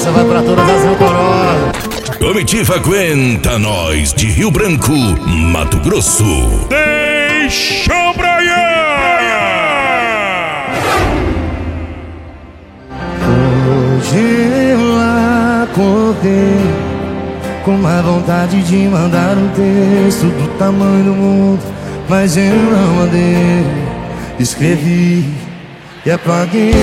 Essa vai pra todas as rancorosas. Comitiva Aguenta Nós de Rio Branco, Mato Grosso. Deixa pra Hoje eu acordei com uma vontade de mandar um texto do tamanho do mundo, mas eu não mandei. Escrevi e apaguei,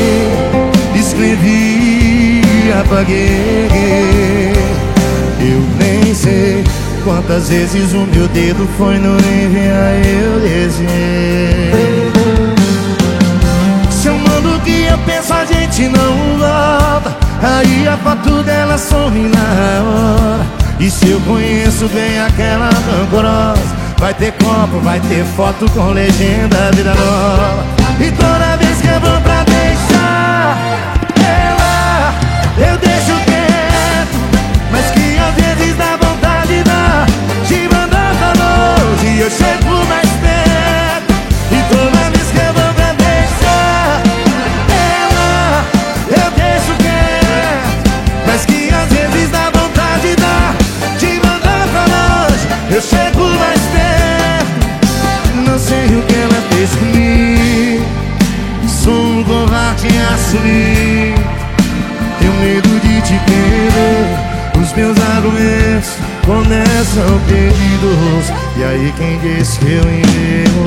escrevi e apaguei. Eu nem sei quantas vezes o meu dedo foi no enviar, eu desenhei. Se eu mando o que eu penso, a gente não volta, aí a foto dela some na hora. E se eu conheço bem aquela rancorosa, vai ter copo, vai ter foto com legenda, vida nova. E toda vez que eu vou pra deixar ela, eu deixo quieto, mas que às vezes dá vontade de mandar pra longe e eu chego mais perto. E toda vez que eu vou pra deixar ela, eu deixo quieto, mas que às vezes dá vontade de mandar pra longe, eu chego mais perto. Não sei o que ela fez comigo, sou um covarde a assumir. Tenho medo de te perder, os meus argumentos começam perdidos. E aí quem disse que eu enguio?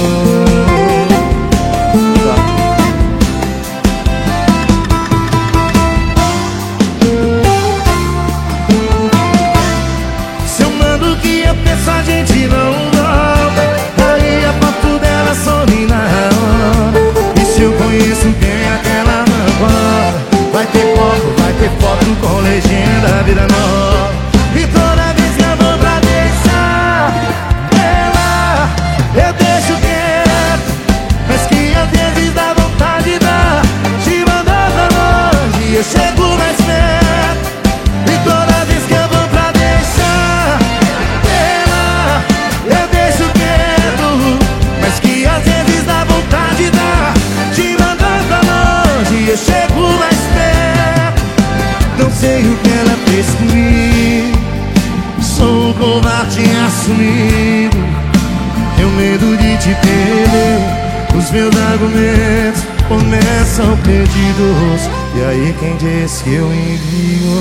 Se eu mando o que eu penso, a gente não volta, aí a foto dela some na hora. E se eu conheço bem aquela rancorosa, vai ter copo, vai ter foto com legenda, vida nova. E toda vez que eu vou pra deixar ela, eu deixo quieto, mas que às vezes dá vontade de mandar pra longe e eu chego mais perto. E toda vez que eu vou pra deixar ela, eu deixo quieto, mas que às vezes dá vontade de mandar pra longe e eu chego mais perto. Não sei o que ela fez comigo, sou um covarde assumido. Tenho medo de te perder, os meus argumentos começam perdidos. E aí quem disse que eu envio?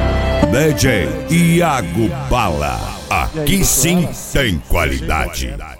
DJ Iago Bala, aqui sim tem qualidade.